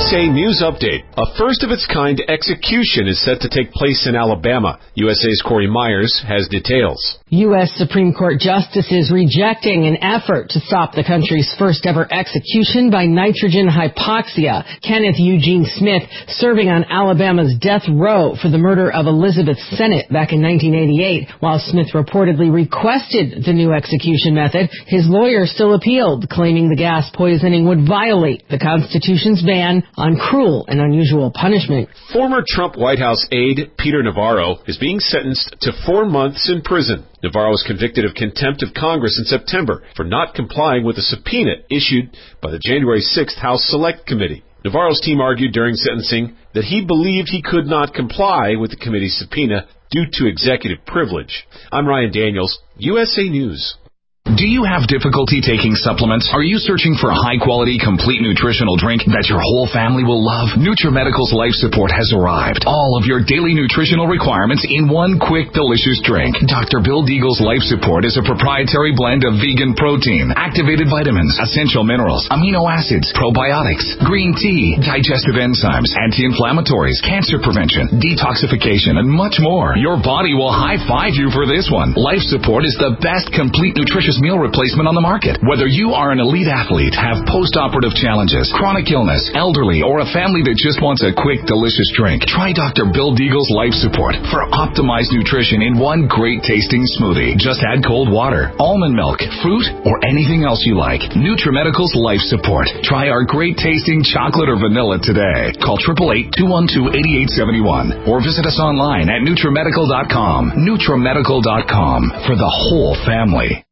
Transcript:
USA News Update. A first-of-its-kind execution is set to take place in Alabama. USA's Corey Myers has details. U.S. Supreme Court justices rejecting an effort to stop the country's first-ever execution by nitrogen hypoxia. Kenneth Eugene Smith, serving on Alabama's death row for the murder of Elizabeth Sennett back in 1988. While Smith reportedly requested the new execution method, his lawyer still appealed, claiming the gas poisoning would violate the Constitution's ban on cruel and unusual punishment. Former Trump White House aide Peter Navarro is being sentenced to 4 months in prison. Navarro was convicted of contempt of Congress in September for not complying with a subpoena issued by the January 6th House Select Committee. Navarro's team argued during sentencing that he believed he could not comply with the committee's subpoena due to executive privilege. I'm Ryan Daniels, USA News. Do you have difficulty taking supplements? Are you searching for a high-quality, complete nutritional drink that your whole family will love? NutriMedical's Life Support has arrived. All of your daily nutritional requirements in one quick, delicious drink. Dr. Bill Deagle's Life Support is a proprietary blend of vegan protein, activated vitamins, essential minerals, amino acids, probiotics, green tea, digestive enzymes, anti-inflammatories, cancer prevention, detoxification, and much more. Your body will high-five you for this one. Life Support is the best complete nutritious meal replacement on the market. Whether you are an elite athlete, have post-operative challenges, chronic illness, elderly, or a family that just wants a quick, delicious drink, try Dr. Bill Deagle's Life Support for optimized nutrition in one great-tasting smoothie. Just add cold water, almond milk, fruit, or anything else you like. NutriMedical's Life Support. Try our great-tasting chocolate or vanilla today. Call 888-212-8871 or visit us online at NutriMedical.com. NutriMedical.com for the whole family.